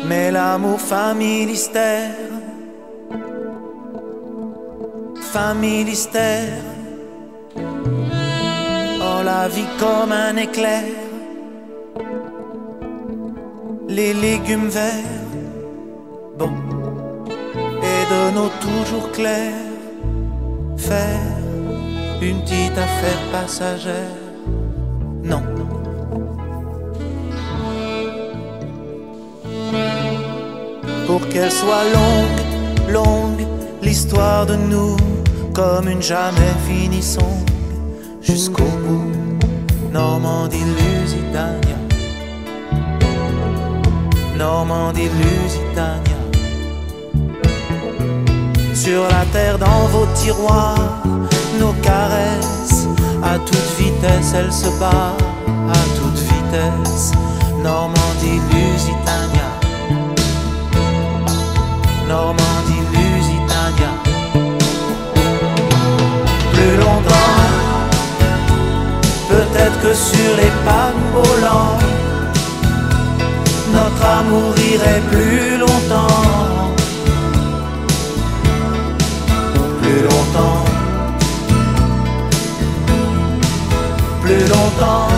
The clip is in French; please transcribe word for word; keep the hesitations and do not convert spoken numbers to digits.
Mais l'amour familistère, familistère. Oh, la vie comme un éclair, les légumes verts, bon, et de nos toujours clairs, faire une petite affaire passagère, non. Pour qu'elle soit longue, longue, l'histoire de nous, comme une jamais finie songe, jusqu'au bout, Normandie, Lusitania, Normandie, Lusitania. Sur la terre, dans vos tiroirs, nos caresses, à toute vitesse, elles se battent, à toute vitesse, Normandie, Lusitania, Normandie, Lusitania. Plus longtemps, peut-être que sur les paquebots lents, notre amour irait plus longtemps, plus longtemps, plus longtemps.